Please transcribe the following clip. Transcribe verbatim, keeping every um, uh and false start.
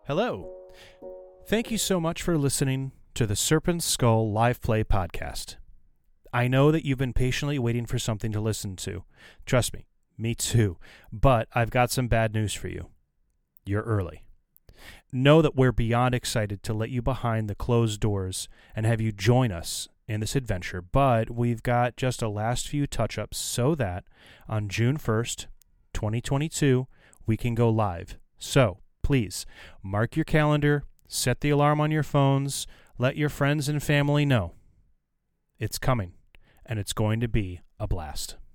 Hello. Thank you so much for listening to the Serpent's Skull Live Play Podcast. I know that you've been patiently waiting for something to listen to. Trust me, me too. But I've got some bad news for you. You're early. Know that we're beyond excited to let you behind the closed doors and have you join us in this adventure, but we've got just a last few touch-ups so that on June first, twenty twenty-two, we can go live. So, please, mark your calendar, set the alarm on your phones, let your friends and family know. It's coming, and it's going to be a blast.